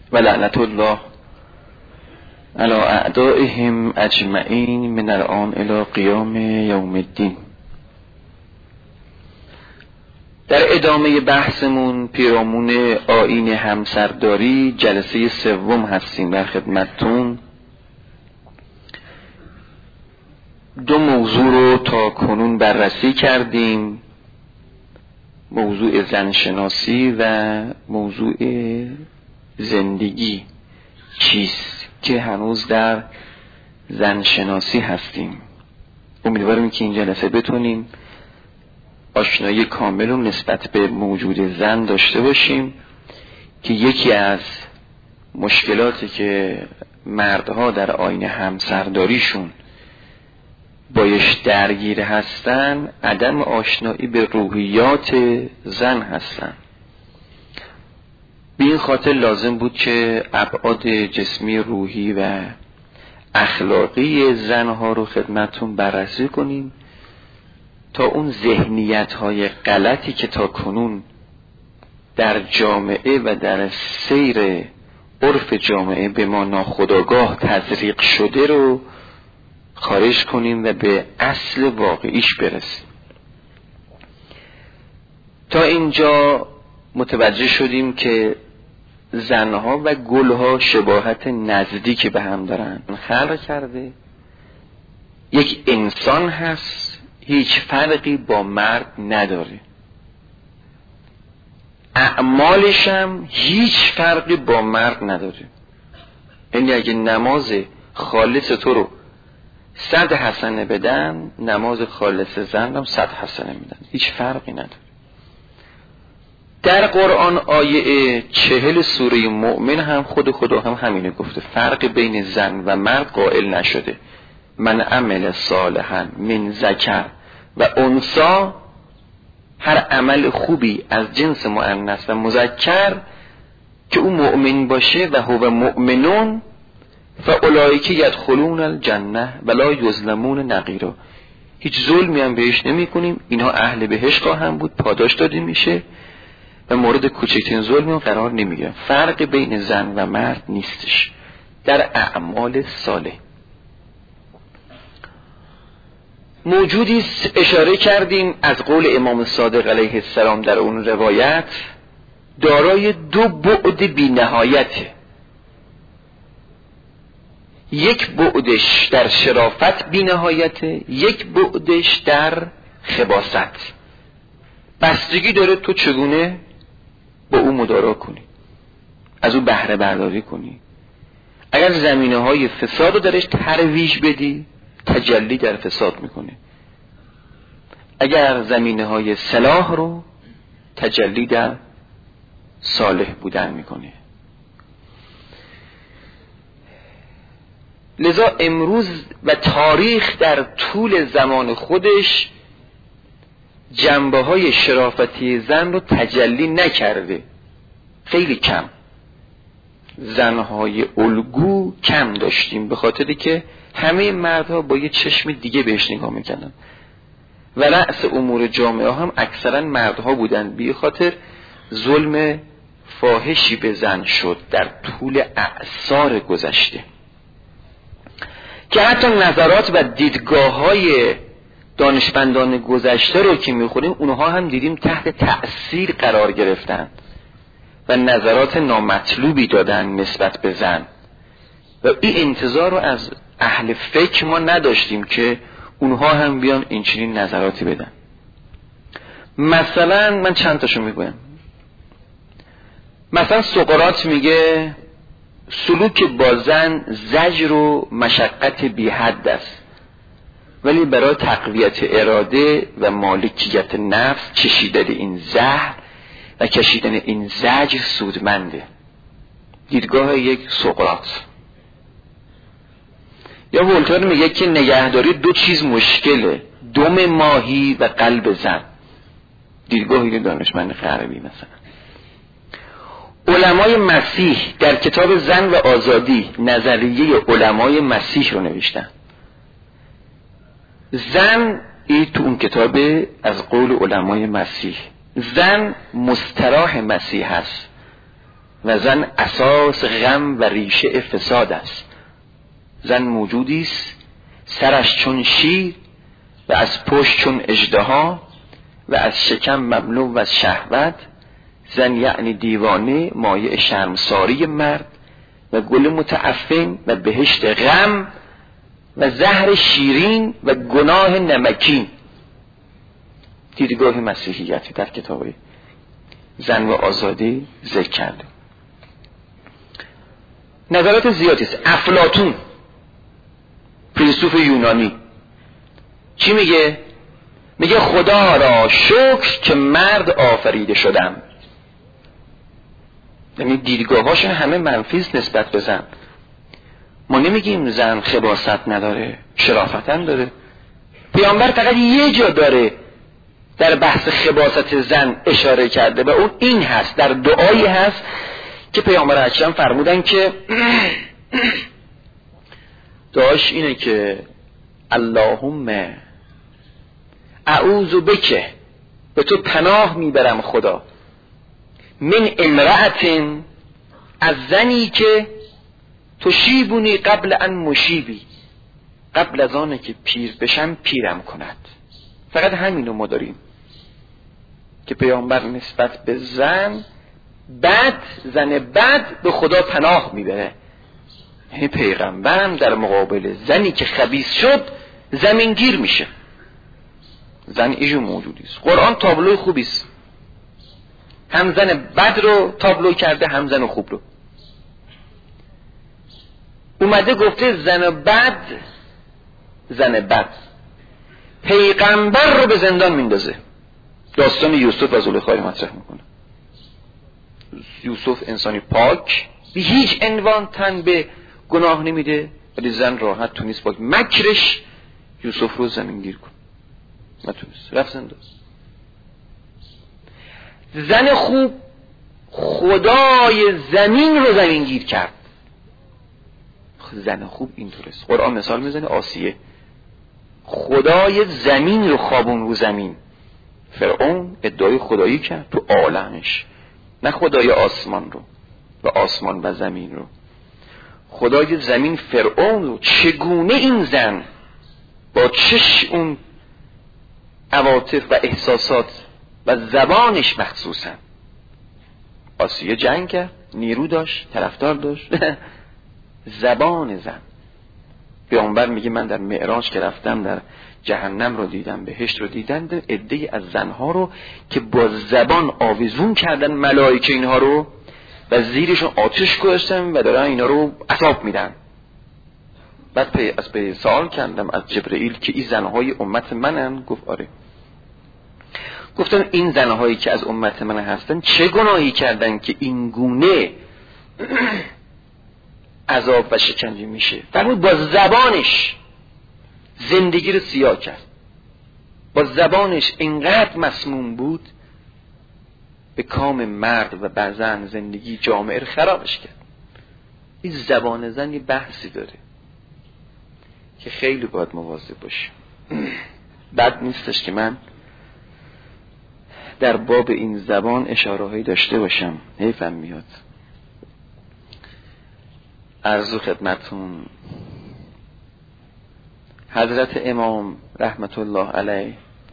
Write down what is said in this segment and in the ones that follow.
و لعنت الله علی اعدائهم اجمعین من الان الی قیام یوم الدین. در ادامه بحثمون پیرامون آیین همسرداری جلسه سوم هستیم در خدمتتون. دو موضوع رو تا کنون بررسی کردیم، موضوع زنشناسی و موضوع زندگی چیست، که هنوز در زنشناسی هستیم. امیدوارم که این جلسه بتونیم آشنایی کامل و نسبت به موجود زن داشته باشیم که یکی از مشکلاتی که مردها در آیین همسرداریشون بایش درگیر هستن عدم آشنایی به روحیات زن هستن. به این خاطر لازم بود که ابعاد جسمی، روحی و اخلاقی زنها رو خدمتتون بررسی کنیم تا اون ذهنیت‌های غلطی که تا کنون در جامعه و در سیر عرف جامعه به ما ناخودآگاه تزریق شده رو خارج کنیم و به اصل واقعیش برسیم. تا اینجا متوجه شدیم که زنها و گلها شباهت نزدیکی به هم دارن. خلق کرده یک انسان هست، هیچ فرقی با مرد نداره، اعمالش هم هیچ فرقی با مرد نداره. یعنی اگه نماز خالص تو رو 100 حسنه بدن، نماز خالص زن هم 100 حسنه میدن، هیچ فرقی نداره. در قرآن آیه 40 سوره مؤمن هم خدا هم همینه گفته، فرق بین زن و مرد قائل نشده. من عمل صالحا من ذکر و انثی، هر عمل خوبی از جنس مؤنث و مذکر که او مؤمن باشه و هو مؤمنون فاولئک یدخلون الجنه ولا یظلمون نقیرا، هیچ ظلمی هم بهش نمی کنیم، اینها اهل بهشت خواهند بود، پاداش داده میشه و مورد کوچکترین ظلمی قرار نمیگیرن. فرق بین زن و مرد نیستش در اعمال صالح. موجودی اشاره کردیم از قول امام صادق علیه السلام در اون روایت، دارای دو بعد بی نهایته. یک بعدش در شرافت بی نهایته، یک بعدش در خباثت. بستگی داره تو چگونه با او مدارا کنی، از او بهره برداری کنی. اگر زمینه های فساد رو درش ترویج بدی، تجلی در فساد میکنه. اگر زمینه های صلاح رو، تجلی در صالح بودن میکنه. لذا امروز و تاریخ در طول زمان خودش جنبه های شرافتی زن رو تجلی نکرده، خیلی کم. زنهای الگو کم داشتیم به خاطری که همه مردها با یه چشم دیگه بهش نگاه میکردن و رأس امور جامعه هم اکثرا مردها بودن. به خاطر ظلم فاحشی به زن شد در طول اعصار گذشته که حتی نظرات و دیدگاه‌های دانشمندان گذشته رو که میخونیم اونها هم دیدیم تحت تأثیر قرار گرفتن و نظرات نامطلوبی دادن نسبت به زن و این انتظار رو از اهل فکر ما نداشتیم که اونها هم بیان این چنین نظراتی بدن. مثلا من چند تاشو میگویم. مثلا سقراط میگه سلوک با زن زجر و مشقت بی حد است، ولی برای تقویت اراده و مالکیت نفس چشیدن این زهر و کشیدن این زجر سودمنده. دیدگاه یک سقراط. یا ولتر میگه که نگهداری دو چیز مشکله، دم ماهی و قلب زن. دیدگاه یک دانشمند غربی. مثلا علمای مسیح در کتاب زن و آزادی نظریه علمای مسیح رو نوشتن. زن این تو اون کتاب از قول علمای مسیح، زن مستراح مسیح هست و زن اساس غم و ریشه فساد است. زن موجودی است سرش چون شیر و از پشت چون اژدها و از شکم مملو و از شهوت. زن یعنی دیوانه مایه شرمساری مرد و گل متعفن و بهشت غم و زهر شیرین و گناه نمکین. دیدگاه مسیحیتی در کتاب زن و آزادی ذکر کرده. نظرات زیادی است. افلاطون فیلسوف یونانی چی میگه؟ میگه خدا را شکر که مرد آفریده شدم. یعنی دیدگاهاشون همه منفی است نسبت به زن. ما نمیگیم زن خباثت نداره، شرافتن داره. پیامبر فقط یه جا داره در بحث خباثت زن اشاره کرده و اون این هست، در دعایی هست که پیامبر اکرم فرمودن که دعاش اینه که اللهم اعوذ بک، به تو پناه میبرم خدا، من امرأت، از زنی که تشیبونی قبل ان مشیبی، قبل از آنه که پیر بشم پیرم کند. فقط همینو ما داریم که پیامبر نسبت به زن بد به خدا پناه میبره. یعنی پیغمبرم در مقابل زنی که خبیث شد زمینگیر میشه. زن ایجو موجودی است. قرآن تابلوی خوبی است، هم زن بد رو تابلو کرده هم زن خوب رو. اومده گفته زن بد پیغمبر رو به زندان میندازه. داستان یوسف و زلیخا رو مطرح میکنه. یوسف انسانی پاک، به هیچ عنوان تن به گناه نمیده، ولی زن راحت تونست با مکرش یوسف رو زمینگیر کن. نتونست، رفت زندان. زن خوب خدای زمین رو زمینگیر کرد. زن خوب اینطوره. قرآن مثال میزنه آسیه، خدای زمین رو خوابون رو زمین. فرعون ادعای خدایی کرد تو عالمش، نه خدای آسمان رو و آسمان و زمین رو. خدای زمین فرعون رو. چگونه این زن با چش اون عواطف و احساسات و زبانش مخصوصا، آسیه جنگ کرد، نیرو داشت، طرفدار داشت. زبان زن. پیامبر میگه من در معراج که رفتم در جهنم رو دیدم، بهشت رو دیدم، عده‌ای از زنها رو که با زبان آویزون کردن ملائکه اینها رو و زیرشون آتش گذاشتن و دارن اینا رو عذاب میدن. بعد از سوال کردم از جبرئیل که این زنهای امت منن؟ گفت آره. گفتم این زنهایی که از امت من هستن چه گناهی کردن که این گونه عذاب و شکنجه میشه؟ فرمود با زبانش زندگی رو سیاه کرد. با زبانش اینقدر مسموم بود به کام مرد و بعضن زندگی جامعه رو خرابش کرد. این زبان زن یه بحثی داره که خیلی باید مواظب باشیم. بد نیستش که من در باب این زبان اشاره‌هایی داشته باشم، حیفم میاد. عرض خدمتون حضرت امام رحمت الله علیه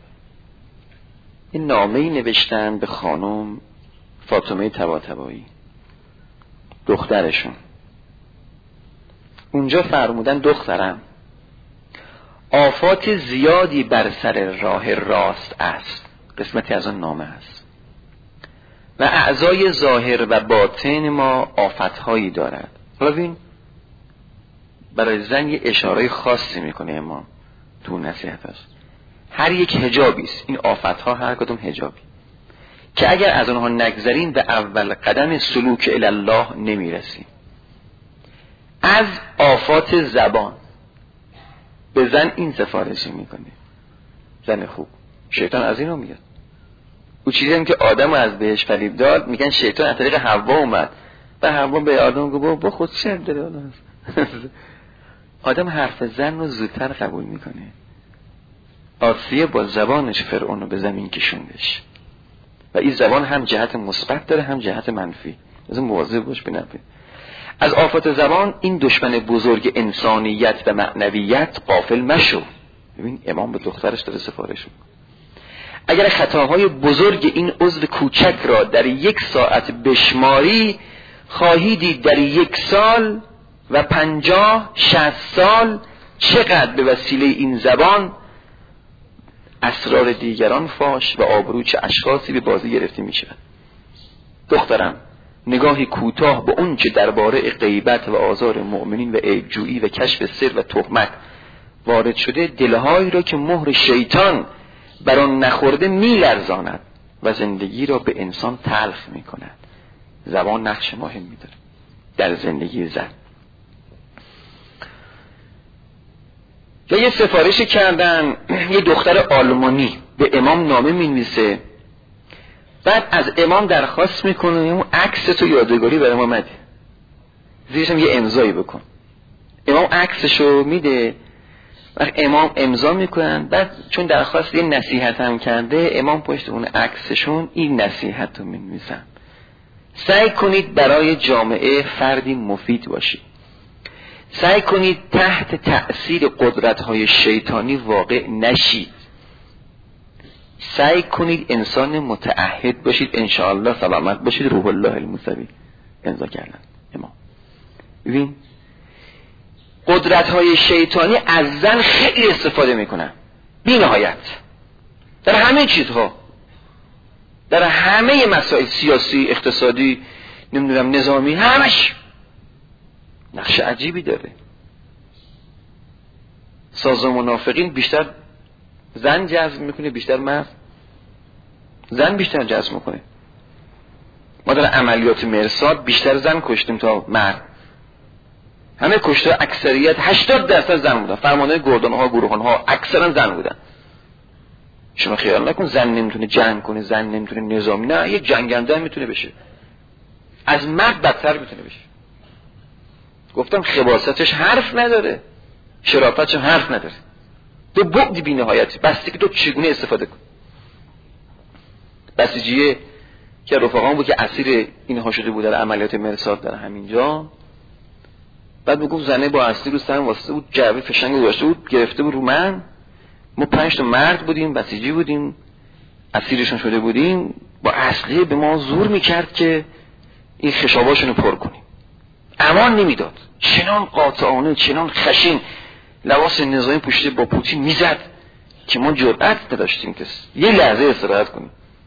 این نامه‌ای نوشتن به خانم فاطمه طباطبایی دخترشون. اونجا فرمودن دخترم آفات زیادی بر سر راه راست است، قسمتی از آن نامه است، و اعضای ظاهر و باطن ما آفت‌هایی دارد. ببین برای زن یه اشاره خاصی میکنه امام تو نصیحتش. هر یک حجابی است، این آفت‌ها هر کدوم حجابی که اگر از آنها نگذریم به اول قدم سلوک الی الله نمیرسیم. از آفات زبان به زن این سفارشی میکنه. زن خوب شیطان از اینو میاد. او چیزی هم که آدم از بهش فریب داد میگن شیطان از طریق حوا اومد و حوا به آدم گفت با خود چه داره. آدم حرف زن رو زودتر قبول میکنه. آسیه با زبانش فرعون رو به زمین کشوندش و این زبان هم جهت مثبت داره هم جهت منفی. از مواظب باش بنفه. از آفات زبان این دشمن بزرگ انسانیت و معنویت غافل مشو. ببین امام به دخترش داره سفارش میکنه. اگر خطاهای بزرگ این عضو کوچک را در 1 ساعت بشماری، خواهی دید در 1 سال و 50-60 سال چقدر به وسیله این زبان اسرار دیگران فاش و آبرو چه اشخاصی به بازی گرفته می شود. دخترم نگاهی کوتاه به اون چه درباره غیبت و آزار مؤمنین و عیبجویی و کشف سر و تهمت وارد شده، دلهایی را که مهر شیطان بر آن نخورده میلرزاند و زندگی را به انسان تلخ می کند. زبان نقش مهمی داره در زندگی زن. یا یه سفارشی کردن، یه دختر آلمانی به امام نامه می‌نویسه، بعد از امام درخواست میکنه اون عکس تو یادگاری برای ما بده، زیرش هم یه امضایی بکن. امام عکسشو میده و امام امضا میکنن. بعد چون درخواست یه نصیحت هم کرده، امام پشت اون عکسشون این نصیحت رو می‌نویسن: سعی کنید برای جامعه فردی مفید باشید. سعی کنید تحت تأثیر قدرت‌های شیطانی واقع نشید. سعی کنید انسان متعهد باشید، انشاءالله سلامت باشید. روح الله الموسوی امضا کردن امام. ببین قدرت‌های شیطانی از زن خیلی استفاده میکنن بی نهایت در همه چیزها، در همه مسائل سیاسی، اقتصادی، نمیدونم نظامی، همش نقش عجیبی داره. ساز منافقین بیشتر زن جذب میکنه بیشتر مرد؟ زن بیشتر جذب میکنه. ما در عملیات مرصاد بیشتر زن کشتیم تا مرد. همه کشته اکثریت 80% زن بودن. فرمانده گردانها، گروهانها اکثرا زن بودن. شما خیال نکن زن نمیتونه جنگ کنه، زن نمیتونه نظامی، نه، یک جنگنده هم میتونه بشه، از مرد بدتر میتونه بشه. گفتم خباستش حرف نداره، شرافتش حرف نداره، تو بعد بی نهایتی، بسته که تو چگونه استفاده کن. بسیجیه که رفقان بود که اسیر اینها شده بود در عملیات مرصاد در همینجا، بعد بگم زنه با اسیر رو سرم واسطه بود، جعبه فشنگ گذاشته بود، گرفته بود رو من. ما 5 تا مرد بودیم، بسیجی بودیم، اسیرشون شده بودیم، با اسلحه به ما زور میکرد که این خشاباشون رو پر کنیم. امان نمیداد، چنان قاطعانه، چنان خشن لباس نظامی پوشیده با پوتین میزد که ما جرأت نداشتیم که یه لحظه استراحت کنیم.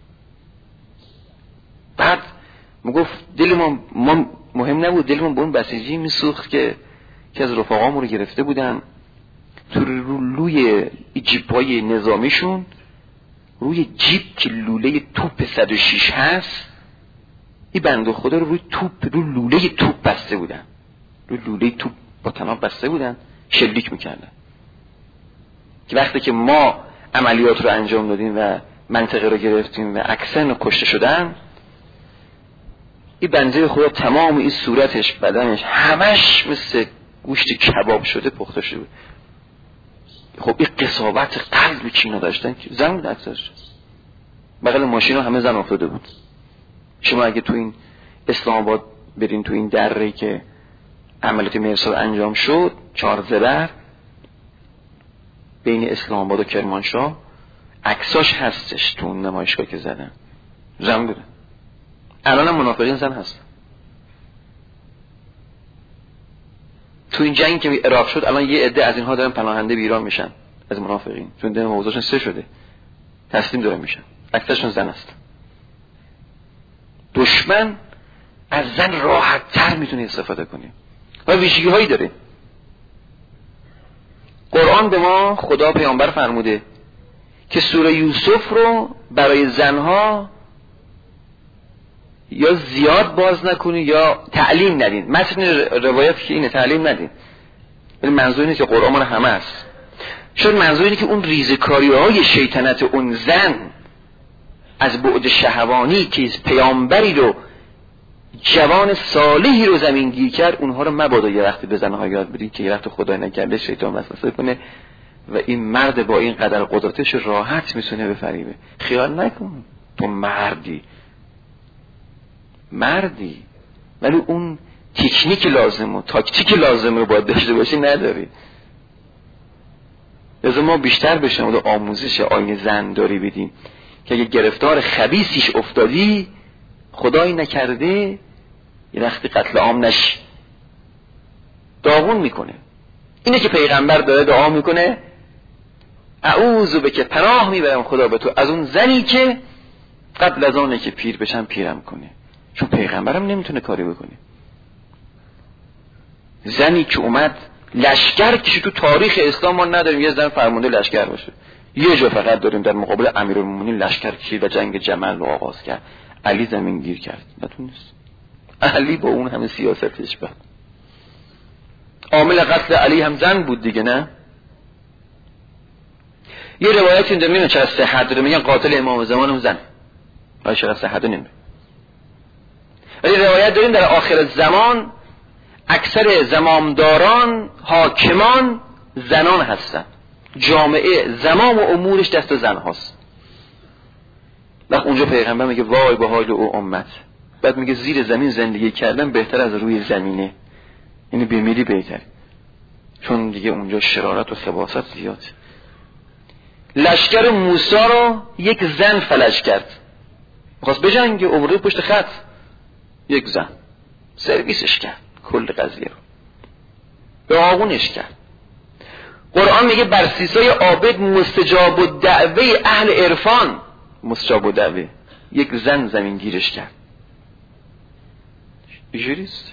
بعد میگفت دل ما مهم نبود، دلمون با اون بسیجی میسوخت که از رفقامون رو گرفته بودن تو روی جیپای نظامیشون، روی جیپ که لوله توپ 106 هست، این بنده خدا رو روی لوله توپ بسته بودن، روی لوله توپ با تناب بسته بودن، شلیک میکردن. که وقتی که ما عملیات رو انجام دادیم و منطقه رو گرفتیم و اکثر کشته شدن، این بنده خدا تمام این صورتش، بدنش، همش مثل گوشت کباب شده پخته شده بود. خب این قساوت قلبی که اینا داشتن که زن بود اکثرش. بغل ماشینا همه زن افتاده بود. شما اگه تو این اسلام آباد برین تو این دره‌ای که عملیات مرصاد انجام شد، 4 زبر بین اسلام آباد و کرمانشاه، عکساش هستش تو اون نمایشگاه که زدن، زن بودن. الان هم منافقین زن هست. تو این جنگ که عراق شد الان یه عده از اینها دارن پناهنده به ایران میشن از منافقین، چون دم موضوعشون 3 شده، تسلیم دارن میشن، اکثرشون زن است. دشمن از زن راحت تر میتونه استفاده کنه و ویژگی هایی داره. قرآن به ما خدا پیامبر فرموده که سوره یوسف رو برای زنها یا زیاد باز نکنید یا تعلیم ندید. متن روایت که اینه تعلیم ندید، ولی منظور اینه که قرآن مال همه است. شاید منظور اینه که اون ریزکاری‌های شیطنت اون زن از بعد شهوانی که پیامبری رو، جوان صالحی رو زمین گیر کرد، اونها رو مبادا یه وقتی به زنها یاد بدید که یه وقت خدای نکرده شیطان وسوسه کنه و این مرد با این قدر قدرتش راحت میتونه بفریبه. خیال نکن تو مردی، ولی اون تکنیک لازم و تاکتیک لازم رو باید داشته باشی نداری. لذا ما بیشتر به شما آموزش آیین زن داری بدیم که اگه گرفتار خبیثیش افتادی، خدایی نکرده یه وقتی قتل عام نشی، داغون میکنه. اینه که پیغمبر داره دعا میکنه اعوذ بک، پناه میبرم خدا به تو از اون زنی که قبل از آنه که پیر بشم پیرم کنه. چون پیغمبرم نمیتونه کاری بکنه. زنی که اومد لشکر کشید، تو تاریخ اسلام ما نداریم یه زن فرمانده لشکر باشه. یه جا فقط داریم در مقابل امیرالمومنین لشکر کشید و جنگ جمل رو آغاز کرد. علی زمین گیر کرد، نتونست. علی با اون همه سیاستش بعد عامل قتل علی هم زن بود دیگه، نه؟ یه روایت این نمیدونم چرا صحت داره، میگن قاتل امام زمان هم زن. ولی چرا صحت نمیدونم. ولی روایت داریم در آخر زمان اکثر زمامداران، حاکمان زنان هستن. جامعه زمام و امورش دست زن هاست. وقت اونجا پیغمبر میگه وای به حال او امت. بعد میگه زیر زمین زندگی کردن بهتر از روی زمینه، یعنی بمیری بهتر، چون دیگه اونجا شرارت و خباثت زیاد. لشکر موسی رو یک زن فلج کرد، میخواست بجنگه، عمره پشت خط، یک زن سرویسش کرد کل قضیه رو، به آغونش کرد. قرآن میگه بر سیسای عابد مستجاب و دعوه اهل عرفان، مستجاب و دعوه، یک زن زمین گیرش کرد. اینجوریست.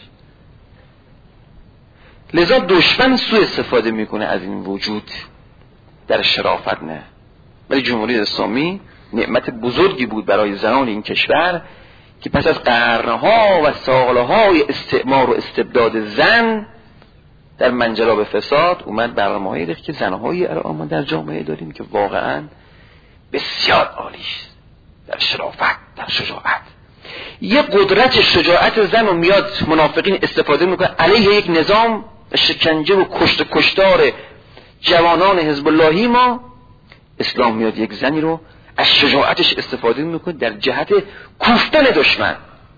لذا دشمن سوء استفاده میکنه از این وجود، در شرافت نه. ولی جمهوری اسلامی نعمت بزرگی بود برای زنان این کشور که پس از قرنها و سالهای استعمار و استبداد زن در منجلاب فساد اومد برنامه‌ای ریخت که زنهایی الان ما در جامعه داریم که واقعا بسیار عالیست در شرافت، در شجاعت. یه قدرت شجاعت زن رو میاد منافقین استفاده میکنه علیه یک نظام شکنجه و کشتار جوانان حزب اللهی ما. اسلام میاد یک زنی رو از شجاعتش استفاده میکنه در جهت کوفتن دشمن.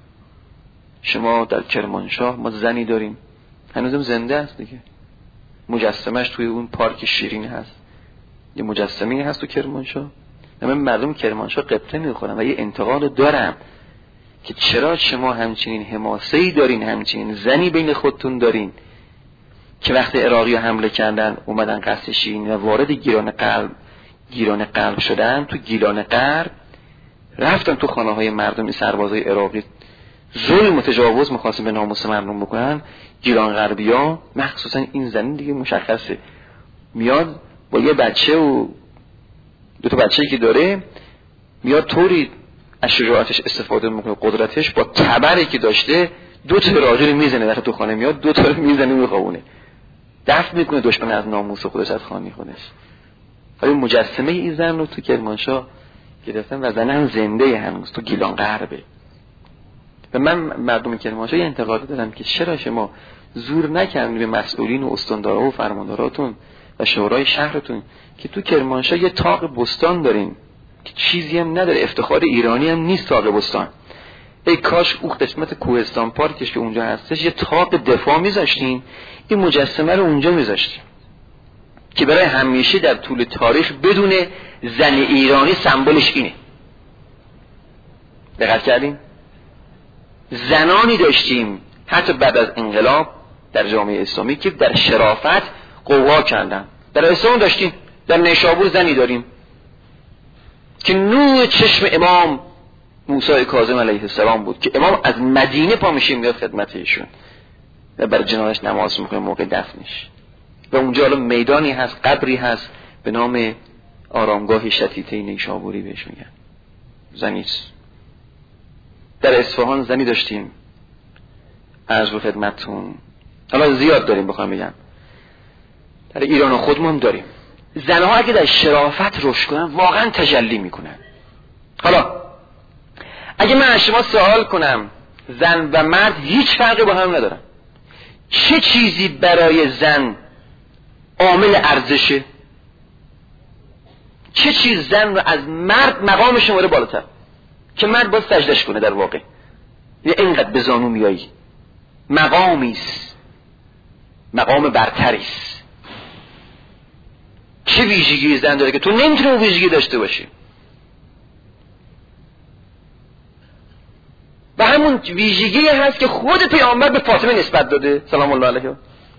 شما در کرمانشاه ما زنی داریم هنوزم زنده است دیگه، مجسمش توی اون پارک شیرین هست، یه مجسمه هست تو کرمانشاه. من مردم کرمانشاه قبطه میخورم و یه انتقاد دارم که چرا شما همچنین حماسه‌ای دارین، همچنین زنی بین خودتون دارین که وقتی عراقی حمله کردن اومدن قصد شیرین و وارد گیلان قلب شدن، تو گیلان غرب رفتن تو خانه های مردم، سربازای عراقی ظلم و تجاوز می‌خواستن به ناموس مردم بکنن. گیلان غربیا مخصوصا این زنی دیگه مشخصه، میاد با یه بچه و دو تا بچه‌ای که داره، میاد طوری از شجاعتش استفاده میکنه، قدرتش، با تبری که داشته دو تا راجل میزنه، وقتی تو خانه میاد دو تا رو میزنه میخوابونه، دفع میکنه دشمن از ناموس خودش، از خانه خودش. ولی مجسمه این زن رو تو کرمانشاه گرفتن و زن هم زنده هنوز تو گیلان غربه. و من مردم کرمانشاه یه انتقاد دارم که چرا شما زور نکردین به مسئولین و استاندارا و فرمانداراتون و شورای شهرتون که تو کرمانشاه یه تاق بستان دارین که چیزی هم نداره، افتخار ایرانی هم نیست تاق بستان. ای کاش اون قسمت کوهستان پارکش که اونجا هستش یه تاق دفاع میذاشتین، این مجسمه رو اونجا میذاشتین که برای همیشه در طول تاریخ بدون زن ایرانی سمبولش اینه. دقت کردین؟ زنانی داشتیم حتی بعد از انقلاب در جامعه اسلامی که در شرافت قوا کردن. در اسلام داشتیم، در نیشابور زنی داریم که نور چشم امام موسی کاظم علیه السلام بود که امام از مدینه پا میشه میاد خدمت ایشون و بر جنازش نماز میکنه موقع دفنش. و اونجا الان میدانی هست، قبری هست به نام آرامگاه شتیته نیشابوری بهش میگن، زنیست. در اصفهان زنی داشتیم، عرض به خدمتتون، حالا زیاد داریم بخوام بگم، در ایران خودمون هم داریم. زنها اگه در شرافت رشد کنن واقعا تجلی میکنن. حالا اگه من از شما سوال کنم زن و مرد هیچ فرقی با هم ندارن، چه چیزی برای زن عامل ارزشه؟ چه چیز زن رو از مرد مقام شماره بالاتر که مرد باید سجدش کنه؟ در واقع یه اینقدر به زانو میایی مقامی است، مقام برتری است. چه ویژگی زن داره که تو نمیتونی اون ویژگی داشته باشی؟ و همون ویژگی هست که خود پیامبر به فاطمه نسبت داده سلام الله علیها.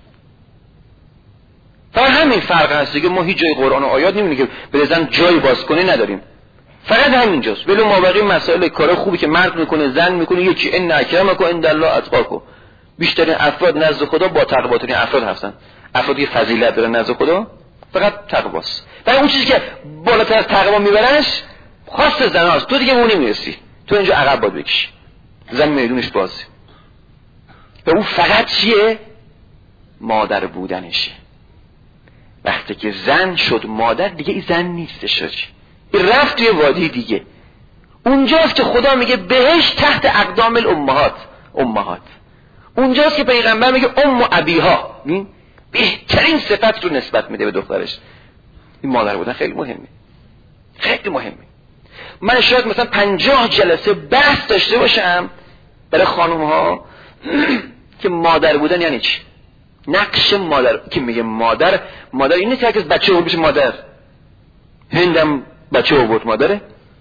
فقط همین فرق هست دیگه. ما هیچ جای قرآن و آیات نمیبینیم که به زن جای باز کنی نداریم، فقط همینجاست. ولی ما بقیه مسائل کار خوبی که مرد میکنه زن میکنه یکی، ان اکرمکم عند الله اتقاکم. بیشترین افراد نزد خدا با تقواترین افراد هستن. افرادی که فضیلت دارن نزد خدا فقط تقواست. و اون چیزی که بالاتر از تقوا میبرنش خاص زناست. تو دیگه اون نمیرسی، تو اینجا عقب باید بکشی، زن میدونش بازه. و اون فقط چیه؟ مادر بودنشه. وقتی که زن شد مادر دیگه این زن نیستش، این رفت توی وادی دیگه. اونجاست که خدا میگه بهش تحت اقدام امهات. اونجاست که پیغمبر میگه ام و ابیها، بهترین صفت رو نسبت میده به دخترش. این مادر بودن خیلی مهمه، خیلی مهمه. من شاید مثلا 50 جلسه بحث داشته باشم برای خانم ها که مادر بودن یعنی چی. نقش مادر که میگه مادر این نیست که هرکس بچه آورد بشه مادر. هندم بچه آورد مادره،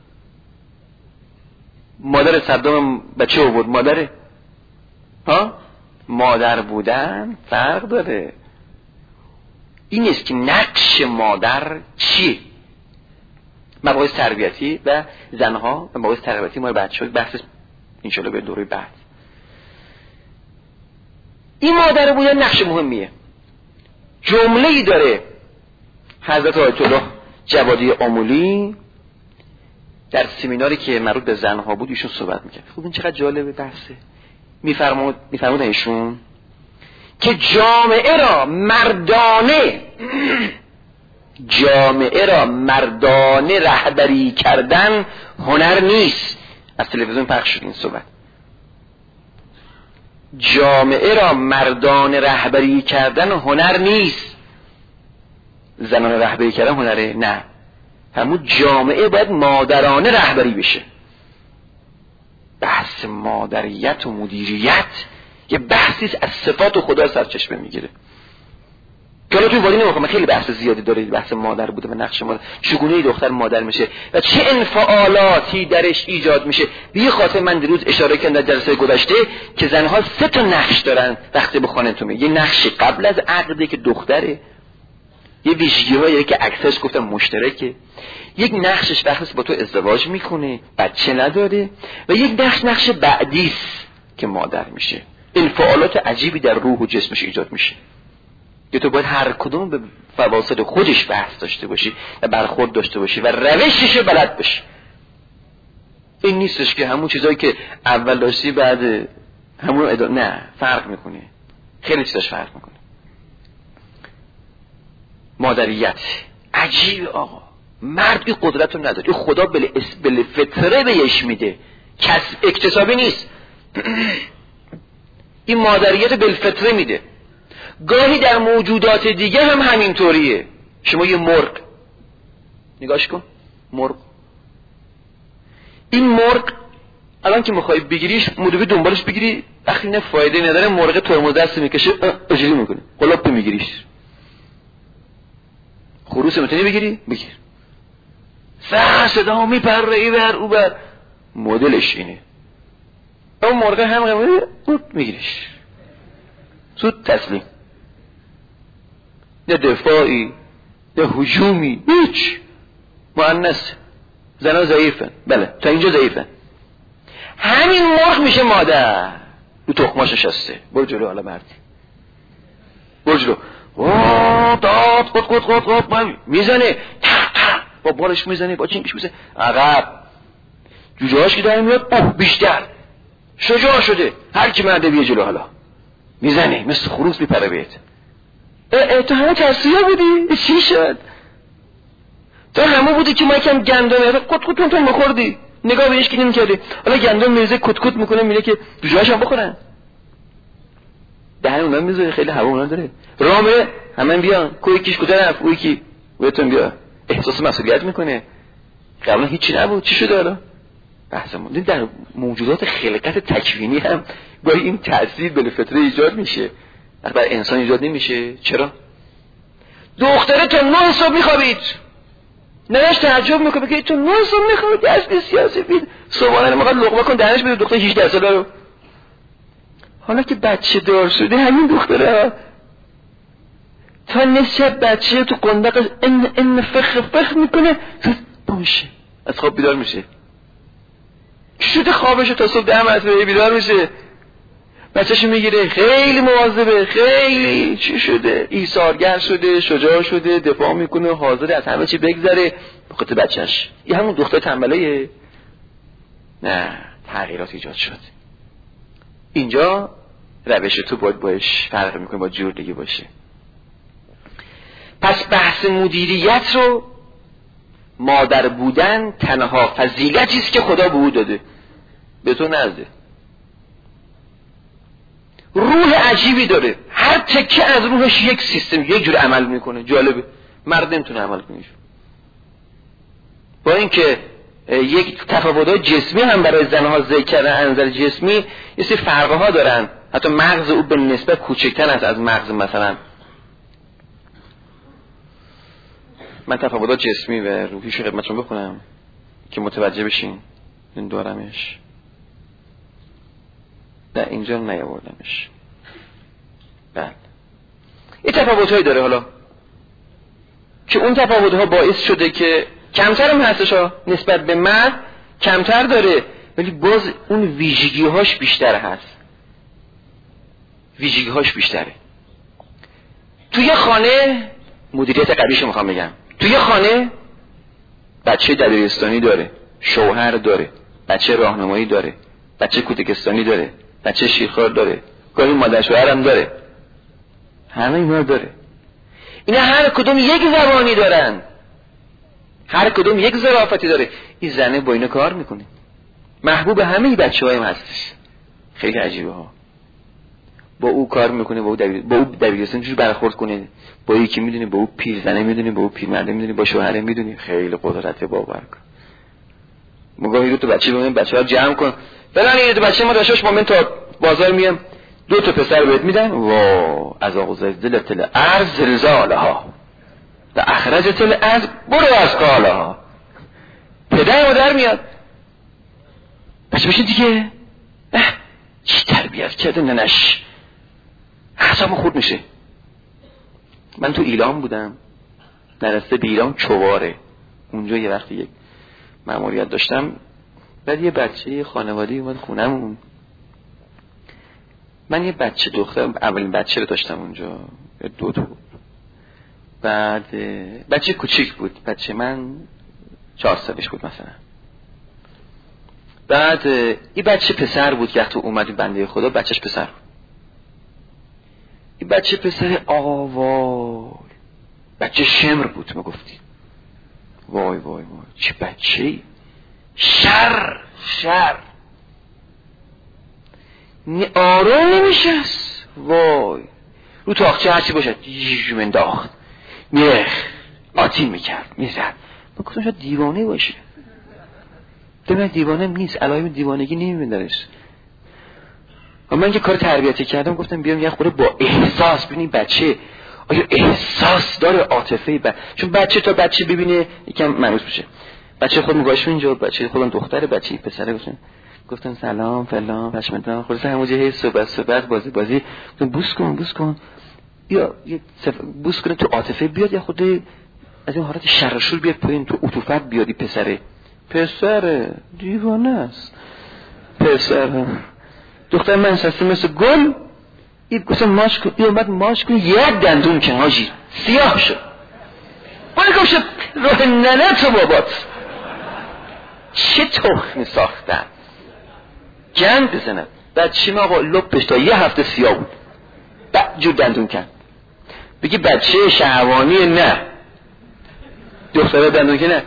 مادر صدام بچه آورد مادره. ها مادر بودن فرق داره. این نیست که نقش مادر چیه. مباحث تربیتی و زنها و مباحث تربیتی ما بچه‌ها بحث انشالله به دوره بعد. این مادر بودن نقش مهمیه. جمله‌ای داره حضرت آیت الله جوادی آمولی در سمیناری که مربوط به زنها بود ایشون صحبت میکرد. خب این چقدر جالبه بحثه. میفرمود ایشون که جامعه را مردانه رهبری کردن هنر نیست. از تلویزیون پخش شد این صحبت. جامعه را مردانه رهبری کردن هنر نیست. زنانه رهبری کردن هنره؟ نه، همون جامعه باید مادرانه رهبری بشه. بحث مادریت و مدیریت یه بحثی از صفات خدا سرچشمه میگیره که الان توی وادی نمیخوام، خیلی بحث زیادی داره بحث مادر بوده و نقش مادر، چگونه دختر مادر میشه و چه انفعالاتی درش ایجاد میشه. به یه خاطر من دیروز اشاره کردم در جلسه گذشته که زنها 3 نقش دارن وقتی به خانه‌تون میاد. یه نقش قبل از عقده که دختره، یه ویژگی‌هایی که اکثرش گفتم مشترکه، یک نقشش وقتی با تو ازدواج میکنه بچه نداره، و یک نقش بعدیست که مادر میشه. انفعالات عجیبی در روح و جسمش ایجاد میشه که تو باید هر کدوم به فواصل خودش بحث داشته باشی و برخورد داشته باشی و روشش بلد باشی. این نیستش که همون چیزایی که اول داشتی بعد همون نه، فرق میکنه، خیلی چیزاش فرق میکنه. مادریت عجیب آقا، مرد این قدرت رو نداره، خدا بل فطره بهش میده، کسب اکتسابی نیست. این مادریت بالفطره میده. گاهی در موجودات دیگه هم همینطوریه. شما یه مرغ نگاش کن، مرغ، این مرغ الان که میخوای بگیریش مدوی دنبالش بگیری، وقتی نه فایده نداره مرغ ترمز دست میکشه اجلی میکنه، قلاب میگیریش. خروس میتونی بگیری؟ بگیر. صدا میپره ایور او بر، مدلش اینه. اون مرغ هم قیمه میگیریش، زود تسلیم، نه دفاعی نه هجومی، هیچ. مؤنث، زنها ضعیفن، بله تا اینجا ضعیفن. همین مرغ میشه مادر، رو تخماش نشسته. برو جلو حالا مردی، برو جلو، داد قد میزنه، با بالش میزنه، با چینگش میزنه، عقب جوجه هاش که داره میاد بیشتر شجاع شده. هر کی مرده بیه جلو حالا میزنه، مثل خروس میپره بهت. تو همه ترسیه بودی؟ چی شد؟ تو همه بودی که ما یکم گندم کت مخوردی، نگاه بهش که نمیکردی، حالا گندم میرزه کت میکنه، میره که جوجه هاش هم بخورن. دهن اونا میذاره، خیلی هوا اونا داره. رامه همه بیان، کوی کیش کجا رفت، اوی کی بهتون بیا، احساس مسئولیت میکنه. قبلا هیچی نبود، چی شده حالا؟ بحثمون در موجودات خلقت تکوینی هم گاهی این تأثیر بالفطره ایجاد میشه، بر انسان ایجاد نمیشه. چرا؟ دختره تا 9 صبح میخوابید، ننش تعجب میکنه که تو 9 صبح میخوابید، دست سیاسی بید صبحانه میخواد لقمه کن دهنش بده. دختر 18 ساله رو، حالا که بچه دار شده همین دختره تا نصف بچه تو قندق ان فخ میکنه، باشه از خواب بیدار میشه، شده خوابش تا صبح 10 مرتبه بیدار میشه، بچه‌شو میگیره، خیلی مواظبه، خیلی چی شده، ایثارگر شده، شجاع شده، دفاع میکنه، حاضر از همه چی بگذره به خاطر بچه‌ش. این همون دختر تنبله. نه، تغییرات ایجاد شد. اینجا روش تو باید باش فرق میکنه با جور دیگه باشه. پس بحث مدیریت رو مادر بودن تنها فضیلتی است که خدا به او داده، به تو نزده. روح عجیبی داره، هر تکه از روحش یک سیستم، یک جور عمل میکنه. جالبه، مرد نمیتونه عمل کنه. با اینکه یک تفاوت‌های جسمی هم برای زنها ذکر کردن، از نظر جسمی یه سری فرق‌ها دارن، حتی مغز او به نسبت کوچکتر است از مغز مثلا. من تفاوت‌های جسمی و روحیشو خدمتتون بکنم که متوجه بشین. این دارمش، نه اینجا نیاوردمش. بله، این تفاوت‌هایی داره حالا که اون تفاوت‌ها باعث شده که کمتر هم هستش ها، نسبت به مرد کمتر داره، ولی باز اون ویژگی‌هاش بیشتر هست. ویژگی‌هاش بیشتره. توی خانه مدیریت قبلیشو میخوام بگم، توی خانه بچه دبیرستانی داره، شوهر داره، بچه راهنمایی داره، بچه کودکستانی داره، بچه شیرخوار داره، گاهی مادر شوهر هم داره، همه اینا داره. اینا هر کدوم یک زبانی دارن، هر کدوم یک ظرافتی داره. این زنه با اینا کار میکنه، محبوب همه بچه‌ها هم هستش. خیلی عجیبه ها. با او کار میکنه، با او دبیرستان جور برخورد کنه، با یکی میدونی، با او پیرزنه میدونی، با او پیرمرده میدونی، با شوهره میدونی. خیلی قدرت باور کن. مگاهی رو تو بچه ببینیم، بچه‌ها جمع کن فلان، این تو بچه ما داشتش ما من تا بازار میام 2 تا پسر بهت میدن، وا از زلزله الارض زلزالها و اخرجت الارض برو از قالها. پدر مادر میاد، بچه بشین دیگه، چی تربیت کرده ننش، اعصابم خورد میشه. من تو ایران بودم، نرسته به ایران چواره، اونجا یه وقتی یک مأموریت داشتم، بعد یه بچه خانواده‌ای اومد خونمون. من یه بچه دختر، اولین بچه رو داشتم اونجا، 2 تا بود. بعد بچه کوچیک بود، بچه من 4 سالش بود مثلا. بعد این بچه پسر بود که وقتی اومد بنده خدا، بچهش پسر بود. این بچه پسر آوای، بچه شمر بود ما گفتیم. وای وای وای چه بچه‌ای، شر آرام نمیشست. وای رو تاقچه هرچی باشد یه منداخت، میرخ آتین میکرد، میزد. من گفتم شاید دیوانه باشه. من دیوانه نیست، علائم دیوانگی نمیبینمش. من که کار تربیتی کردم، گفتم بیام یه خورده با احساس ببینیم بچه آیا احساس داره، عاطفه چون بچه تا بچه ببینه یکم مانوس بشه. بچه خود مگاش اینجا، بچه خودم دختره، بچه پسره. گفتم سلام فلان پشمدان، خلاص همونجا صحبت بازی. گفتم بوس کن یا بوس کنه تو عاطفه بیاد، یا خود از این حالت شرشور بیاد پایین، تو عطوفت بیادی. پسره دیوانه است. پسره دختر من شسته مثل گل، این گفتم ماش کن، این اومد ماش کن، یک دندون که هاجی سیاه شد. باید گفت روح ننه تو بابات چه تخمی ساختن، گند بزنن. بعد چی ما آقا لپش تا یه هفته سیاه بود، بعد جور دندون کن. بگی بچه شهوانی، نه دختره دندون که نه.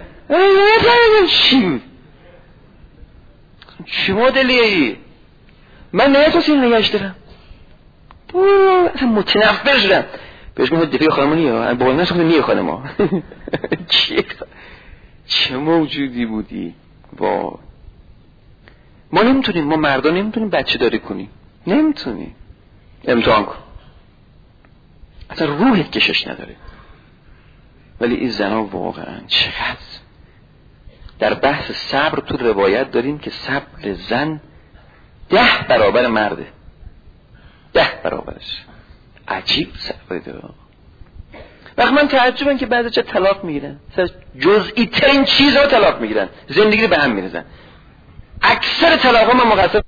چی مدلیه ای؟ من نه تو سین نگهش دارم، اصلا متنفر شدم. بهش میگم دفعه خانمونی ها، با اینا شخص نیه خانم ها. چه موجودی بودی. ما نمیتونیم، ما مردا نمیتونیم بچه داری کنیم، نمیتونیم. امتحان کن، اصلا روحت کشش نداره. ولی این زنها واقعا چقدر در بحث صبر تو روایت داریم که صبر زن 10 برابر مرده، 10 برابرش. عجیب صبر داره. وقت من تعجبم که بعضی چه طلاق میگیرن، جزئی ترین چیزها طلاق میگیرن، زندگی رو به هم میریزن. اکثر طلاق‌ها من مقصر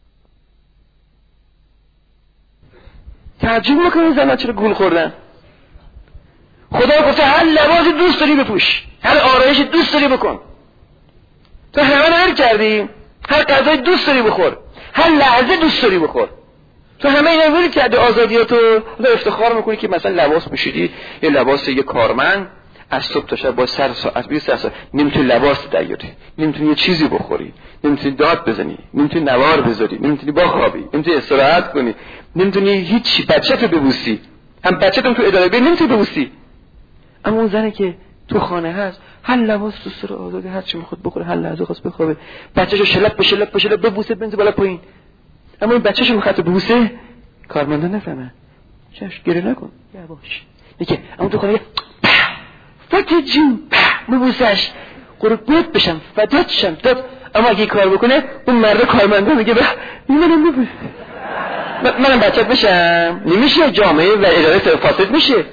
تعجب میکنم زنها چرا گول خوردن. خدا گفته هر لباسی دوست داری بپوش، هر آرایش دوست داری بکن، تو همه رو کردی، هر غذای دوست داری بخور، هر لحظه دوست داری بخور، تو همه اینا رو کردی، آزادیاتو افتخار میکنی که مثلا لباس پوشیدی، یه لباس یه کارمند از صبح تا شب با سر ساعت 20 ساعت نمیتونی لباس دیاری، نمیتونی یه چیزی بخوری، نمیتونی داد بزنی، نمیتونی نوار بذاری، نمیتونی بخوابی، نمیتونی استراحت کنی، نمیتونی هیچ بچه‌تو ببوسی، هم بچه‌تون تو اداره ببین نمیتونی ببوسی. اما اون زنی که تو خانه هست هر لباس دوست داره، آزادی، هر چی میخواد بخوره، هر لحظه خواست بخوابه، بچه‌شو شلپ ببوسه بنز بالا پایین. اما این بچه‌شو میخواد ببوسه، کارمندا نفهمن، چش گره نکن یواش میگه، اما تو خانه فاطمه جون ببوسش، قربونت بشم، فدات شم داد. اما اگه کار بکنه اون مرد کارمنده میگه منم ببوس، منم بچت بشم، نمیشه. جامعه و اداره فاسد میشه.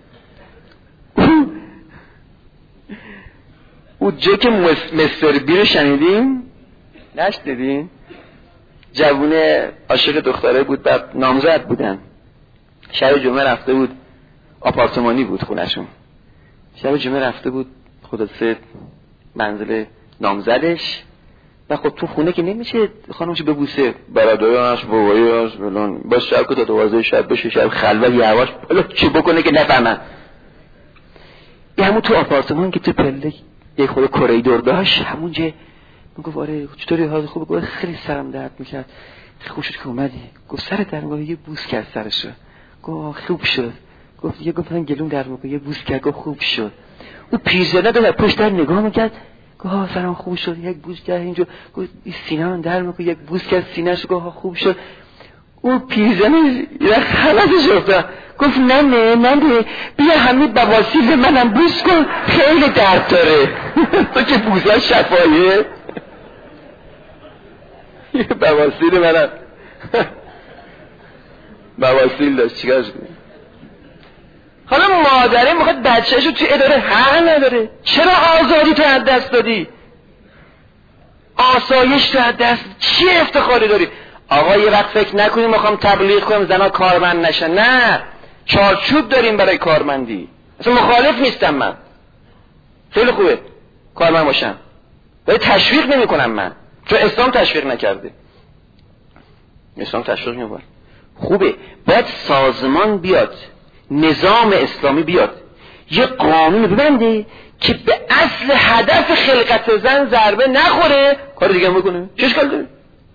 اون جا که مستر بی رو شنیدیم نشنیدین؟ جوونه عاشق دختره بود، بعد نامزد بودن، شب جمعه رفته بود، آپارتمانی بود خونشون، شب جمعه رفته بود خلاصه منزل نامزدش. و خب تو خونه که نمیشه خانمشو ببوسه، برادرانش باباییاش بلون باز شب که تا 12 شب بشه، شب خلوت یواش حالا چی بکنه که نفهمن. یه همون تو آپارتمان که تو پله یه خود کوریدور داشت، همونجا میگفت آره چطوری حال خوبه؟ گفت خیلی سرم درد میکرد، خوب شد که اومدی. گفت سرت درد میکنه؟ یه بوس کرد سرشو. گفت خوب شد. گفت یه گفتن گلوم درد میکنه، یه بوس کرد. گفت خوب شد. اون پیرزنه داد پشت در نگاه میکرد، گفت سرم خوب شد، یک بوس کرد اینجا. گفت این سینه‌ام درد میکنه، یک بوس کرد سینه‌شو. گفت خوب شد. اون پیرزنه خلاصش افتاد، گفت نه بیا همین بواسیر منم بوس کن، خیلی درد داره. تو که بوسا شفایه، یه بواسیر منم بواسیر داشت چیکارش کنی؟ حالا مادره میخواد بچه‌شو توی اداره حق نداره. چرا آزادی تو از دست دادی؟ آسایش تو از دست، چی افتخاری داری؟ آقا یه وقت فکر نکنیم میخوام تبلیغ کنم زنا کارمند نشن، نه، چارچوب داریم برای کارمندی. اصلا مخالف نیستم من، خیلی خوبه کارمند باشم، ولی تشویق نمی کنم من، چون اسلام تشویق نکرده. اسلام تشویق نمیکنه. خوبه، باید سازمان بیاد، نظام اسلامی بیاد، یه قانون ببنده که به اصل هدف خلقت زن ضربه نخوره، کار دیگه هم بکنه. چه اشکال داره؟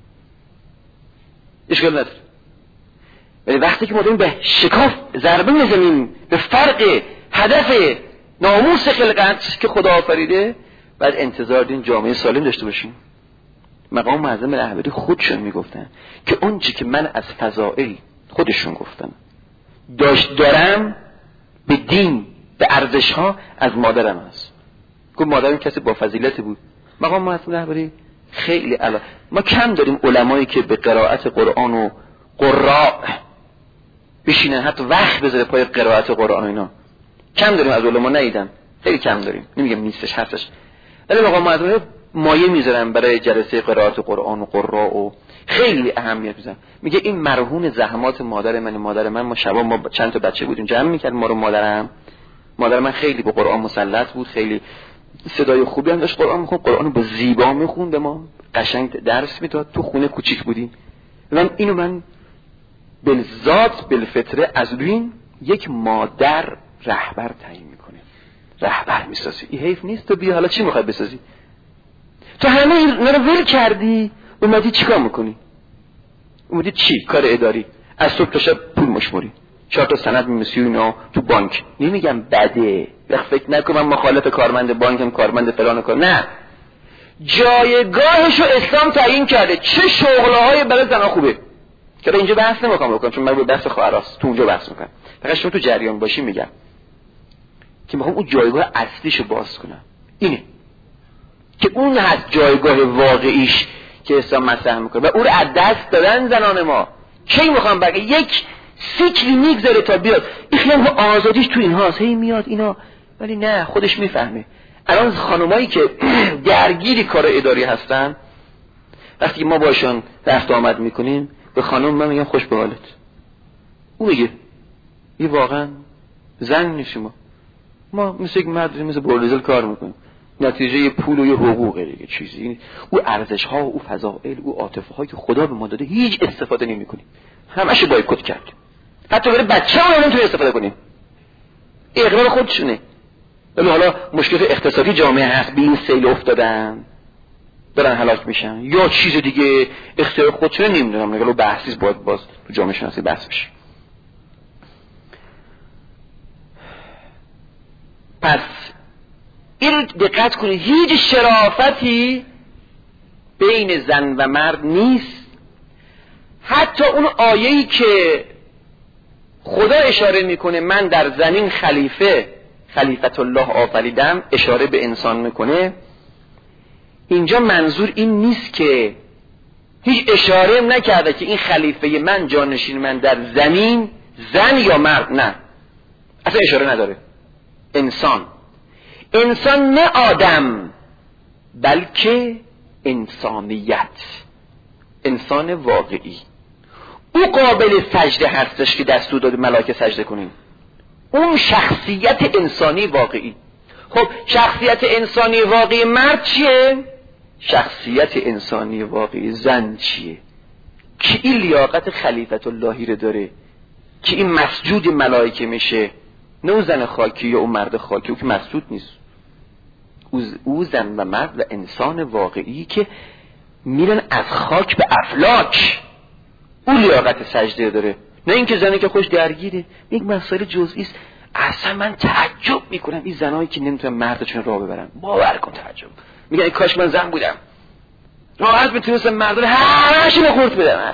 اشکال نداره. ولی وقتی که ما داریم به شکاف ضربه میزنیم به فرق هدف ناموس خلقت که خدا آفریده، بعد انتظار داریم جامعه سالم داشته باشیم. مقام معظم رهبری خودشون میگفتن که اون چی که من از فضائل خودشون گفتن دارم به دین به ارزش ها از مادرم هست. گفت مادرم کسی با فضیلتی بود. مقام معظم رهبری خیلی علا. ما کم داریم علمایی که به قرائت قرآن و قراء بشینن، حتی وقت بذاره پای قرائت قرآن و اینا. کم داریم، از علما ندیدم، خیلی کم داریم. نمیگم نیستش، هستش، ولی مقام معظم مایه میذارن برای جلسه قرائت قرآن و قراء و خیلی اهمیت میذارن. میگه این مرهون زحمات مادر من ما شبا ما چند تا بچه بودیم جمع میکرد ما رو. مادر من خیلی به قرآن مسلط بود، خیلی صدای خوبی هم داشت، قرآن میخوند، قرآن با زیبا میخوند، به ما قشنگ درس میداد. تو خونه کوچیک بودیم. من بالذات بالفطره از بین یک مادر رهبر تعیین میکنه، رهبر میسازی. این حیف نیست؟ تو بیا حالا چی میخوای بسازی؟ تو همه اینا رو ول کردی، اومدی چیکار میکنی؟ اومدی چی؟ کار اداری، از صبح تا شب پول مشموری، 4 تا سند می‌نویسی اینا تو بانک. نمیگم بده، فکر نکن من مخالف کارمند بانکم، کارمند فلان کار، نه. جایگاهشو اسلام تعیین کرده، چه شغلهایی برای زنها خوبه. که اینجا بحث نمیخوام بکنم چون من به بحث خواهراست، تو اونجا بحث میکنم. فقط شما تو جریان باشی میگم که میخوام اون جایگاه اصلیشو باز کنم. اینه که اون هست جایگاه واقعیش که اسلام مطرح میکنه و او رو از دست دادن زنان ما. کی میخوام بگم یک سیکلی میگذره تا بیاد این خیلی آزادیش تو اینهاست، هی میاد اینا، ولی نه خودش میفهمه. الان خانمایی که درگیری کار اداری هستن وقتی ما باشون رفت آمد میکنیم به خانم من میگم خوش به حالت، او میگه یه واقعا زن نیستیم ما مثل یک مرد مثل بوردزل کار میکنیم، نتیجه یه پول و یه حقوقه دیگه چیزی. او ارزش ها و او فضائل او عاطفه هایی که خدا به ما داده هیچ استفاده نمیکنیم، همش بایکوت کردیم. حتی برای بچه‌ها نمیتونیم استفاده کنیم، اقرار خودشونه. ولی حالا مشکل اقتصادی جامعه هست، به این سیل افتادن دارن هلاک میشن یا چیز دیگه، اختیار خودشونه نمیدونم. نگاه بحثی باز تو جامعه شناسی بحث بشه. پس این دقت کنید هیچ شرافتی بین زن و مرد نیست. حتی اون آیه‌ای که خدا اشاره میکنه من در زمین خلیفت الله آفریدم، اشاره به انسان میکنه. اینجا منظور این نیست که هیچ اشاره نکرده که این خلیفه من جانشین من در زمین زن یا مرد، نه اصلا اشاره نداره. انسان نه آدم بلکه انسانیت، انسان واقعی. او قابل سجده هستش که دستور داده ملائکه سجده کنین، اون شخصیت انسانی واقعی. خب شخصیت انسانی واقعی مرد چیه؟ شخصیت انسانی واقعی زن چیه؟ که این لیاقت خلیفت اللهی رو داره که این مسجود ملائکه میشه، نه اون زن خاکی یا اون مرد خاکی، او که مسجود نیست. او زن و مرد و انسان واقعی که میرن از خاک به افلاک، اون لیاقت سجده داره، نه اینکه زنی که خوش درگیره یک مسائل جزئی است. اصلا من تعجب میکنم این زنایی که نمیتونن مردشون راه ببرن. باور کن تعجب میگن ای کاش من زن بودم راحت میتونستم مردان همه‌شون رو خورد بدم.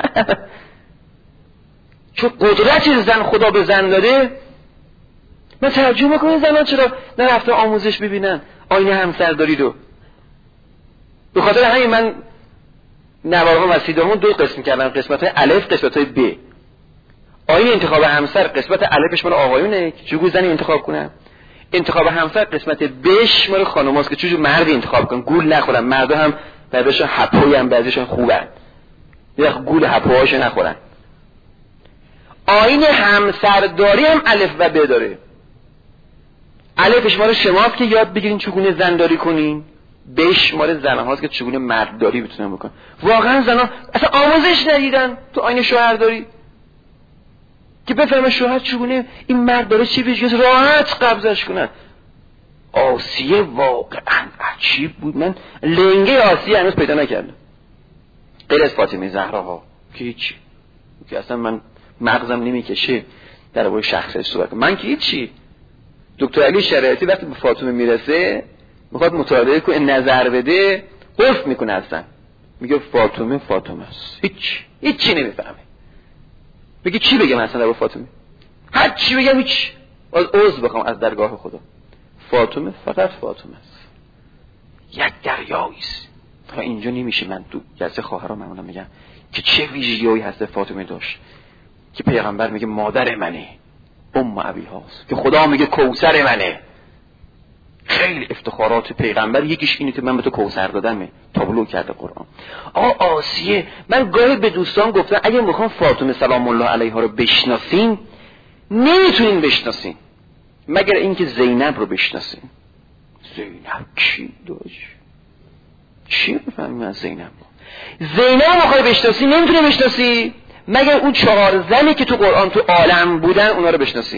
چون قدرت زن خدا به زن داده. من تعجب میکنم زنان چرا نرفتن آموزش ببینن آینه همسرداری رو. به خاطر همین من نوارها و سیدامون دو قسم کردم، قسمت های الف قسمت های ب. آینه انتخاب همسر قسمت الفش مال آقایونه که چجور زنی انتخاب کنن، انتخاب همسر قسمت بش مال خانماست که چجور مردی انتخاب کنن، گول نخورن. مردا هم بعضیشون هپوی هم بعضیشون خوبن، یا گول هپوهاشو نخورن. آینه همسرداری هم الف و ب داره. الفش مال شماست که یاد بگیرین چگونه زنداری کنین، بهش مال زنه هاست که چگونه مردداری بتونن بکنن. واقعا زنها اصلا آموزش ندیدن تو آینه شوهرداری که بفهمه شوهر چگونه این مرد داره چی بهش راحت قبضش کنن. آسیه واقعا عجیب بود. من لنگه آسیه هنوز پیدا نکردم غیر از فاطمه زهرا ها که هیچی، که اصلا من مغزم نمیکشه در باره شخصیت صحبت کنم. من که هیچی. دکتر علی شریعتی وقتی به فاطمه میرسه میخواد مطالعه کنه نظر بده، قفل میکنه اصلا، میگه فاطمه است، هیچی نمیفهمه. میگه چی بگم اصلا در فاطمه؟ هر چی بگم هیچ، از عذر بخوام از درگاه خدا. فاطمه فقط فاطمه است، یک دریایی است. تا اینجا نمیشه. من تو جلسه خواهرام معمولا میگم که چه ویژگی‌هایی هست فاطمه داشت که پیغمبر میگه مادر منه، ام ابی هاست، که خدا میگه کوثر منه. خیلی افتخارات پیغمبر یکیش اینه که من به تو کوثر دادمه، تابلو کرده قرآن. آقا آسیه، من گاهی به دوستان گفتم اگه میخوام فاطمه سلام الله علیها رو بشناسین نمیتونین بشناسین مگر اینکه زینب رو بشناسین. زینب کی داشت؟ چی بفهمیم از زینب؟ زینب میخوای بشناسی نمیتونی بشناسی مگر اون 4 زنی که تو قرآن تو عالم بودن اونا رو بشناسی.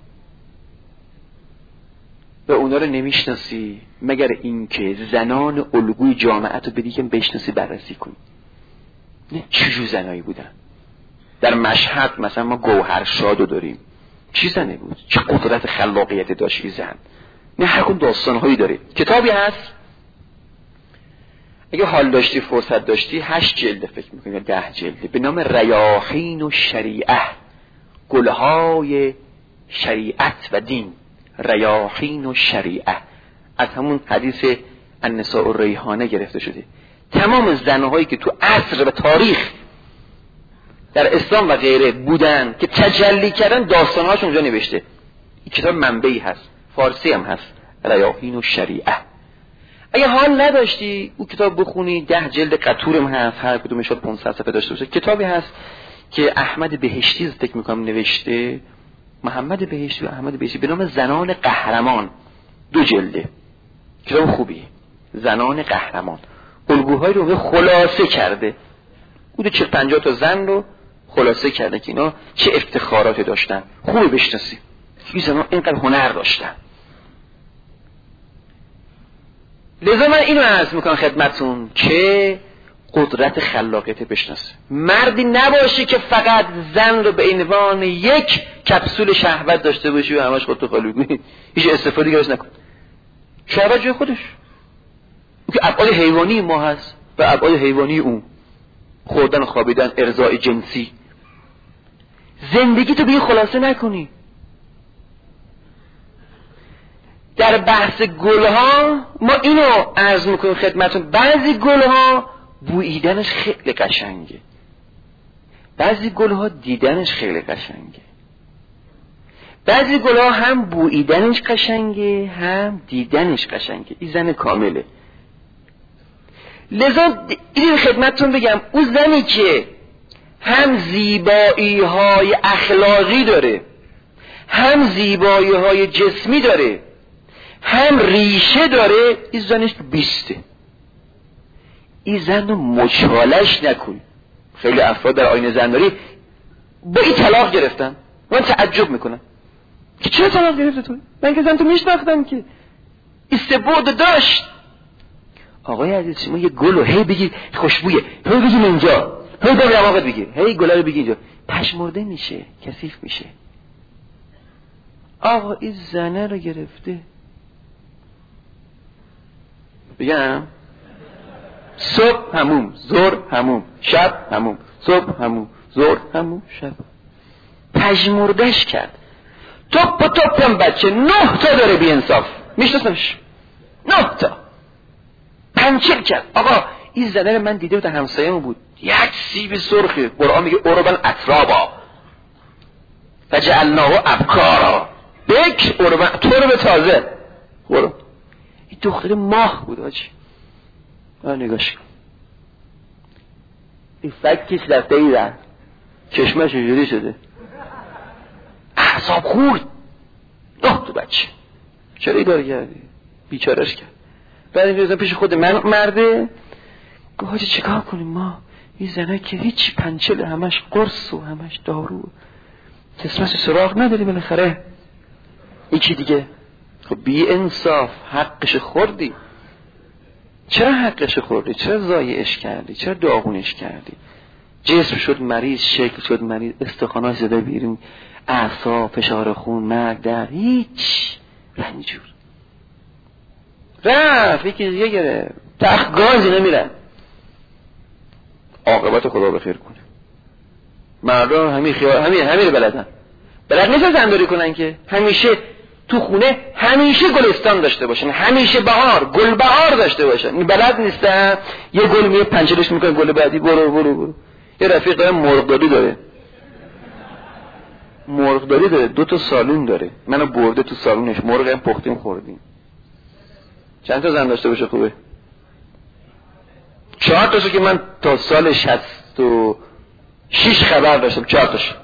و اونا رو نمیشناسی مگر اینکه زنان الگوی جامعه رو بدی که بشناسی بررسی کنی. نه چجور زنایی بودن. در مشهد مثلا ما گوهرشادو داریم، چی زنه بود؟ چه قدرت خلاقیت داشت زن. نه هر کدوم داستانهایی داره. کتابی هست اگه حال داشتی فرصت داشتی 8 جلد فکر میکنی یا 10 جلد به نام ریاحین و شریعه، گلهای شریعت و دین. ریاحین و شریعه از همون حدیث النساء الریحانه گرفته شده. تمام زنهایی که تو عصر و تاریخ در اسلام و غیره بودن که تجلی کردن داستانهاشون اونجا نوشته. این کتاب منبعی هست، فارسی هم هست، ریاحین و شریعه. اگه حال نداشتی او کتاب بخونی 10 جلد قطورم هست، هر کدومش 500 صفحه داشته باشه. کتابی هست که احمد بهشتی فکر میکنم نوشته، محمد بهشتی و احمد بهشتی، به نام زنان قهرمان، 2 جلده. کتاب خوبیه، زنان قهرمان. الگوهای رو خلاصه کرده، حدود 40-50 تا زن رو خلاصه کرده که اینا چه افتخاراتی داشتن. خوبه بشناسی این زنان اینقدر هنر داشتن. لذا من اینو عرض میکنم خدمتون که قدرت خلاقیت بشناسه. مردی نباشه که فقط زن رو به عنوان یک کپسول شهوت داشته باشی و همش خودتو خالی کنی، هیچ استفاده دیگه نکن. شهوت جای خودش که ابعاد حیوانی ما هست و ابعاد حیوانی اون، خوردن و خوابیدن، ارضاء جنسی. زندگی تو به خلاصه نکنی. در بحث گلها ما اینو عرض میکنیم خدمتون، بعضی گلها بوییدنش خیلی قشنگه، بعضی گلها دیدنش خیلی قشنگه، بعضی گلها هم بوییدنش قشنگه هم دیدنش قشنگه. این زن کامله. لذا این خدمتون بگم اون زنی که هم زیبایی های اخلاقی داره، هم زیبایی های جسمی داره، هم ریشه داره، این زنش 20. این زن رو مچالش نکن. خیلی افراد در آینه زنداری با این طلاق گرفتن. من تعجب میکنم که چرا طلاق گرفته تو؟ من که زن تو میشناختم که استبعاد داشت. آقای عزیز شما یه گل رو هی بگی خوشبویه، هی بگی اینجا، هی در دماغت بگی، هی گلا رو بگی اینجا، پشمرده میشه، کثیف میشه. آقا این زنه رو گرفته. بگم صبح هموم، ظهر هموم، شب هموم، صبح هموم، ظهر هموم، شب. پژمردش کرد. توپ بچه 9 تا داره بی انصاف. میشناسمش 9 تا پنچر کرد. آقا این زنه من دیده بود همسایه‌مون بود، یک سیب سرخی. قرآن میگه اوربن اترابا فجعلناه ابکارا، بک اوربن ترب تازه. برو این دختر ماه بود آجی. نگاش کن این فکیش رفته ایران، چشمش جوری شده، اعصاب خورد. 9 تا بچه. چرا ای داره کردی؟ بیچارش کرد. بعد اینجا پیش خود من مرده گفت حاجی چیکار کنیم ما؟ این زنه که هیچ پنچل، همش قرص و همش دارو، کسمش سراغ نداری بالاخره. یکی دیگه خب بی انصاف حقش خوردی. چرا حقش خوردی؟ چرا ضایعش کردی؟ چرا داغونش کردی؟ جسم شد مریض، شکل شد مریض، استخواناش زده بیرون، اعصاب، فشار خون، مرگ در، هیچ رنجور. رفت یکی دیگه گرفت، تخت گازی نمیرن. عاقبت خدا بخیر کنه. مردم همین رو بلدن. بلد نیستن زنداری کنن که همیشه تو خونه همیشه گلستان داشته باشن، همیشه بهار، گل بهار داشته باشن. بلد نیستن. یه گل میه پنچرش میکنه، گل بعدی برو. یه رفیق داره مرغداری داره، 2 تا سالون داره. منو برده تو سالونش، مرغ هم پختیم خوردیم. چند تا زن داشته باشه خوبه؟ 4 تاشو که من تا سال 66 خبر داشتم. 4 تاشو.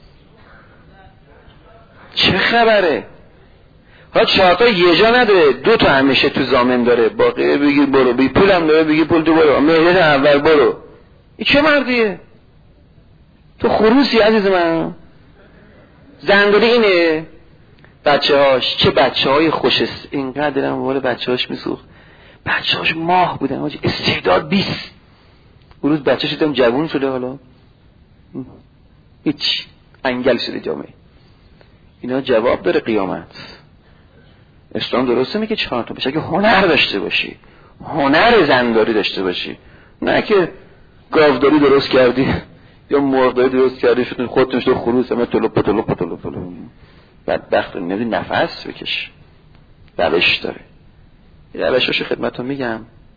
چه خبره؟ ها 4 تا یه جا نداره، 2 تا همیشه تو زامن داره، باقی بگی برو، بی پولم داره بگی پول تو برو، مهلت اول برو. این چه مردیه؟ تو خروسی عزیز من. زنداری اینه. بچه‌هاش چه بچه‌های خوشست، اینقدرم مال بچه‌هاش میسوخت. بچه‌هاش ماه بودن حاجی، استعداد 20. اون روز بچه‌ش دیدم جوون شده، حالا هیچ انگل شده جامعه. اینا جواب داره قیامت. اسلام درسته میگه 4 تا بشه اگه هنر داشته باشی. هنر زنداری داشته باشی، نه که گاوداری درست کردی یا مرغداری درست کردی شدن خودتون شد خروس همه طلوب بدبخت نمیدی نفس بکش. روش داره، روشاشو خدمتتون میگم.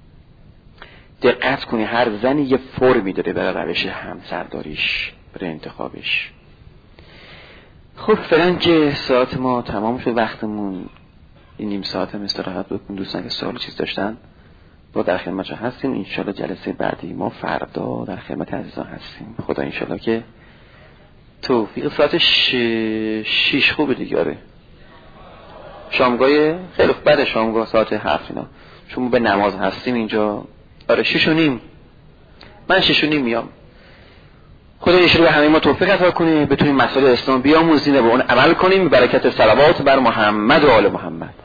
دقت کنی هر زنی یه فرمی داره برای روش همسرداریش، برای انتخابش. خب فعلا که ساعت ما تمام شد، وقتمون این نیم ساعت هم استراحت بکنیم. دوستان که سوال چیز داشتن با در خدمتشون هستیم. انشالله جلسه بعدی ما فردا در خدمت عزیزان هستیم. خدا انشالله که توفیق. ساعت 6 خوبه دیگه. آره شامگاه خیلی خوب، بعد شامگاه ساعت 7 اینا، چون به نماز هستیم اینجا. آره 6:30 من 6:30 میام. خدا ایشالا به همه ما توفیق عطا کنه بتونیم مسائل اسلام بیاموزیم و به اون عمل کنیم. برکت صلوات بر محمد و آل محمد.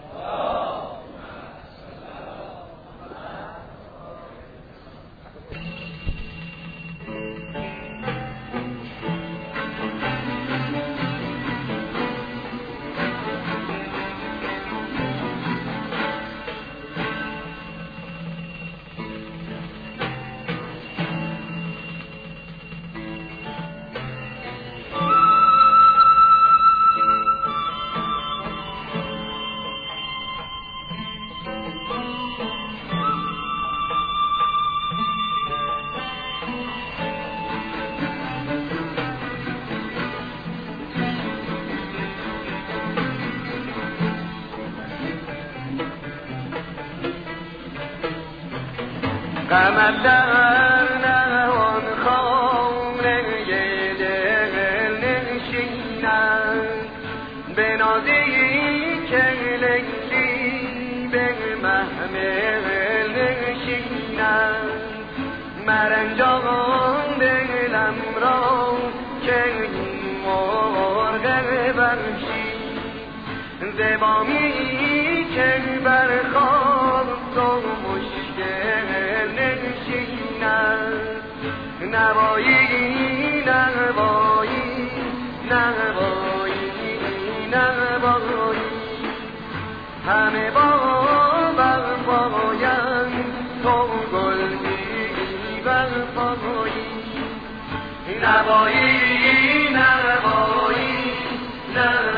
قمر در نهان خانه دل نشینند به نازی که لیلی به محمل نشینند مرنجان دلم را که مرغ برشی زبامی که برخواست و نوایی نوایی نوایی نوایی همه با برپاین تو گل بی برپایی نوایی نوایی نوایی